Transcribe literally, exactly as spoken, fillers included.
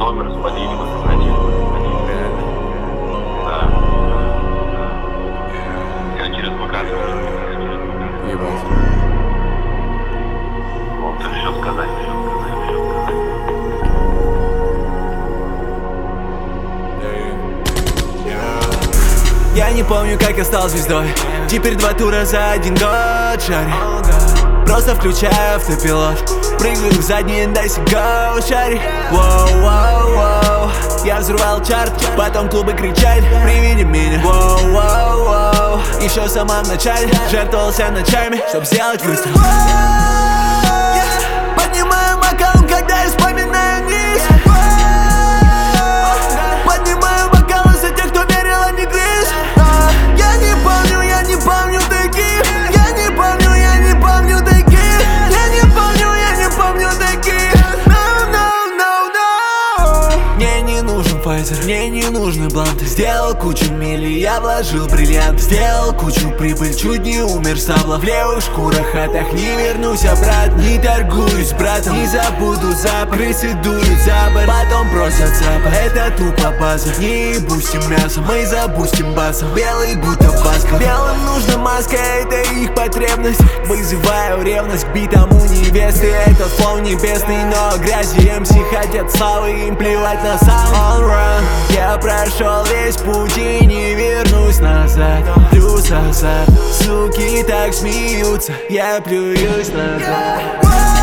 номер спалили в один. Реально? Да. Я через показываю. Ебать. Вот, ты все сказать, все сказать, все сказать. Я не помню, как я стал звездой. Теперь два тура за один год шарю. Просто включаю автопилот, прыгаю в задний, дайся go, шари. Воу, воу, воу. Я взрывал чарт, потом клубы кричали при виде меня. Воу, воу, воу. Еще в самом начале жертвовался ночами, чтоб сделать выстрел. Поднимаю бокал, когда я вспоминаю низ. Поднимаю бокалы за тех, кто верил, а не грыз. Я не помню, я не помню таких. Я не помню, я не помню таких. Я не помню, я не помню таких. No, no, no, no. Мне не нужен Pfizer, мне не нужны бланты. Сделал кучу мили, я вложил бриллиант. Сделал кучу прибыль, чуть не умер сабла. В левых шкурах, хатах не вернусь обратно. Не торгуюсь братом, не забуду запах. Крысы дуют за борт, потом просят запах. Это тупо база, не бустим мясо, мы забустим басом. Белый будто баска, белым нужна маска, это их потребность. Вызываю ревность к битам у невесты. Это флоу небесный, но грязи эм си хотят славы, им плевать на сам. On run, я прошел весь путь и не вернусь назад. Плюс азарт, суки так смеются, я плююсь назад.